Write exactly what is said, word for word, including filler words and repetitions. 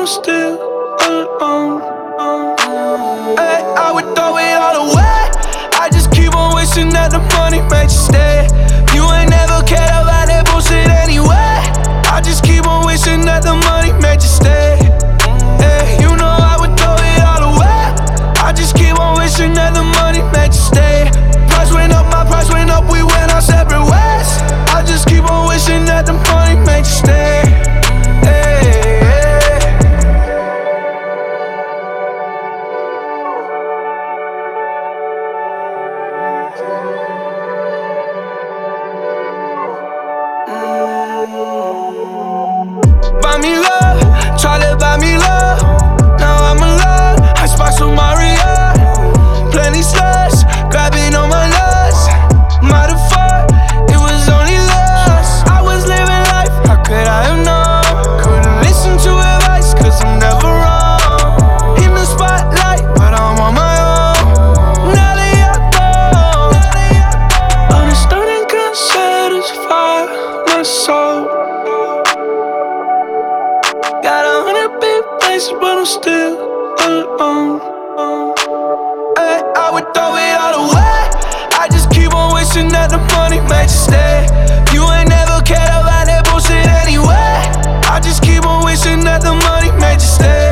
still alone. Hey, I would throw it all away. I just keep on wishing that the money made you stay. You ain't never cared about that bullshit anyway. I just keep on wishing that the money made you stay. Hey, you know I would throw it all away. I just keep on wishing that the money made you stay. Price went up, my price went up, we went our separate ways. I just keep on wishing that the money made you stay. Hey, hey. Buy me love, try to buy me love. Now I'm alone, I sparks with Maria. Plenty slush, grabbing on my nuts. Matter of fact, it was only lust. I was living life, how could I have known? Couldn't listen to advice, cause I'm never wrong. In the spotlight, but I'm on my own. Now they are gone. Understanding can't satisfy my soul. Got a hundred big places, but I'm still alone. Hey, I would throw it all away. I just keep on wishing that the money made you stay. You ain't never cared about that bullshit anyway. I just keep on wishing that the money made you stay.